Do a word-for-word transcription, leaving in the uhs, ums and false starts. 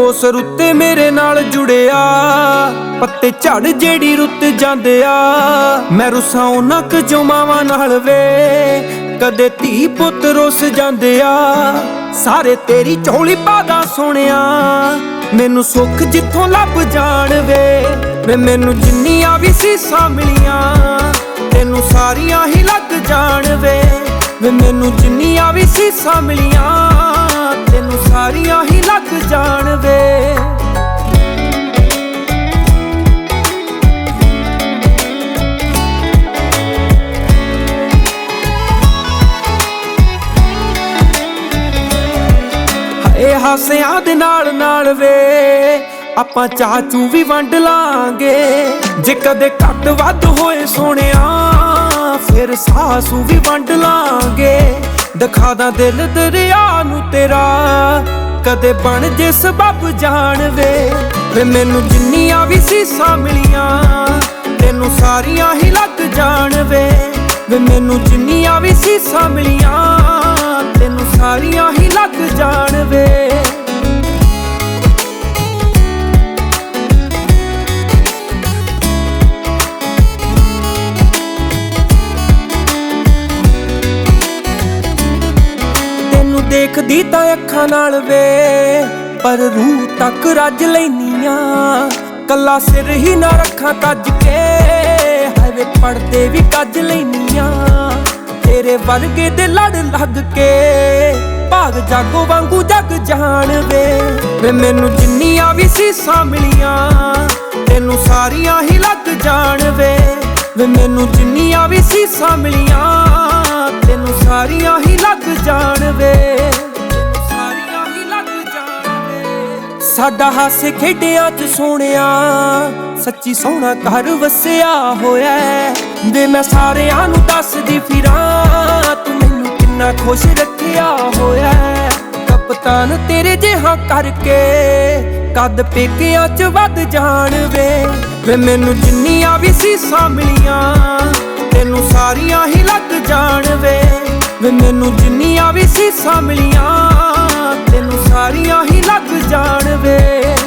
ਉਸ ਰੁੱਤੇ ਮੇਰੇ ਨਾਲ ਜੁੜਿਆ, ਪੱਤੇ ਝੜ ਜਿਹੜੀ ਰੁੱਤ ਜਾਂਦੇ ਆ। ਮੈਂ ਰੁੱਸਾਂ ਉਹਨਾਂ ਕੁ ਜੋ ਮਾਵਾਂ ਨਾਲ ਵੇ, ਕਦੇ ਧੀ ਪੁੱਤ ਰੁੱਸ ਜਾਂਦੇ ਆ। ਸਾਰੇ ਤੇਰੀ ਝੋਲੀ ਪਾਦਾ ਸੋਹਣਿਆ, ਮੈਨੂੰ ਸੁੱਖ ਜਿੱਥੋਂ ਲੱਭ ਜਾਣ ਵੇ। ਵੇ ਮੈਨੂੰ ਜਿੰਨੀਆਂ ਵੀ ਸੀਸਾਂ ਮਿਲੀਆਂ, ਤੈਨੂੰ ਸਾਰੀਆਂ ਹੀ ਲੱਗ ਜਾਣ ਵੇ। ਵੇ ਮੈਨੂੰ ਜਿੰਨੀਆਂ ਵੀ ਸੀਸਾਂ ਮਿਲੀਆਂ, ਤੈਨੂੰ ਸਾਰੀਆਂ ਹੀ ਲੱਗ ਜਾਣ ਵੇ। ਹਾਏ ਹਾਸਿਆਂ ਦੇ ਨਾਲ ਨਾਲ ਵੇ, ਆਪਾਂ ਚਾਚੂ ਵੀ ਵੰਡ ਲਾਂਗੇ। ਜੇ ਕਦੇ ਘੱਟ ਵੱਧ ਹੋਏ ਸੋਹਣਿਆ, ਫਿਰ ਸਾਸੂ ਵੀ ਵੰਡ ਲਾਂਗੇ। ਦਿਖਾ ਦਾਂ ਦਿਲ ਦਰਿਆ ਨੂੰ ਤੇਰਾ, ਕਦੇ ਬਣ ਜੇ ਸਬੱਬ ਜਾਣ ਵੇ। ਵੇ ਮੈਨੂੰ ਜਿੰਨੀਆਂ ਵੀ ਸੀਸਾਂ ਮਿਲੀਆਂ, ਤੈਨੂੰ ਸਾਰੀਆਂ ਹੀ ਲੱਗ ਜਾਣ ਵੇ। ਵੇ ਮੈਨੂੰ ਜਿੰਨੀਆਂ ਵੀ ਸੀਸਾਂ ਮਿਲੀਆਂ, ਤੈਨੂੰ ਸਾਰੀਆਂ ਹੀ ਲੱਗ ਜਾਣ ਵੇ। ਦੇਖਦੀ ਤਾਂ ਅੱਖਾਂ ਨਾਲ ਵੇ, ਪਰ ਰੂਹ ਤੱਕ ਰੱਜ ਲੈਨੀ ਆ। ਕੱਲਾ ਸਿਰ ਹੀ ਨਾ ਰੱਖਾਂ ਕੱਜ ਕੇ, ਹਾਏ ਵੇ ਪੜਦੇ ਵੀ ਕੱਜ ਲੈਨੀ ਆ। ਤੇਰੇ ਵਰਗੇ ਦੇ ਲੜ ਲੱਗ ਕੇ, ਭਾਗ ਜਾਗੋ ਵਾਂਗੂ ਜਗ ਜਾਣ ਵੇ। ਵੇ ਮੈਨੂੰ ਜਿੰਨੀਆਂ ਵੀ ਸੀਸਾਂ ਮਿਲੀਆਂ, ਤੈਨੂੰ ਸਾਰੀਆਂ ਹੀ ਲੱਗ ਜਾਣ ਵੇ। ਵੇ ਮੈਨੂੰ ਜਿੰਨੀਆਂ ਵੀ ਸੀਸਾਂ ਮਿਲੀਆਂ, ਤੈਨੂੰ ਸਾਰੀਆਂ ਹੀ ਲੱਗ ਜਾਣ ਵੇ। ਸਾਰੀਆਂ ਹੀ ਲੱਗ ਜਾਣ ਵੇ। ਸਾਡਾ ਹਾਸੇ ਖੇਡਿਆਂ ਚ ਸੋਹਣਿਆ, ਸੱਚੀ ਸੋਹਣਾ ਘਰ ਵਸਿਆ ਹੋਇਆ। ਵੇ ਮੈਂ ਸਾਰਿਆਂ ਨੂੰ ਦੱਸਦੀ ਫਿਰਾਂ, ਤੂੰ ਮੈਨੂੰ ਕਿੰਨਾ ਖੁਸ਼ ਰੱਖਿਆ ਹੋਇਆ। ਕਪਤਾਨ ਤੇਰੇ ਜਿਹਾ ਕਰਕੇ, ਕੱਦ ਪੇਕਿਆਂ ਚ ਵੱਧ ਜਾਣ ਵੇ। ਵੇ ਮੈਨੂੰ ਜਿੰਨੀਆਂ ਵੀ ਸੀਸਾਂ ਮਿਲੀਆਂ, ਤੈਨੂੰ ਸਾਰੀਆਂ ਹੀ ਲੱਗ ਜਾਣ ਵੇ। ਵੇ ਮੈਨੂੰ ਜਿੰਨੀਆਂ ਵੀ ਸੀਸਾਂ ਮਿਲੀਆਂ, ਤੈਨੂੰ ਸਾਰੀਆਂ ਹੀ ਲੱਗ ਜਾਣ ਵੇ।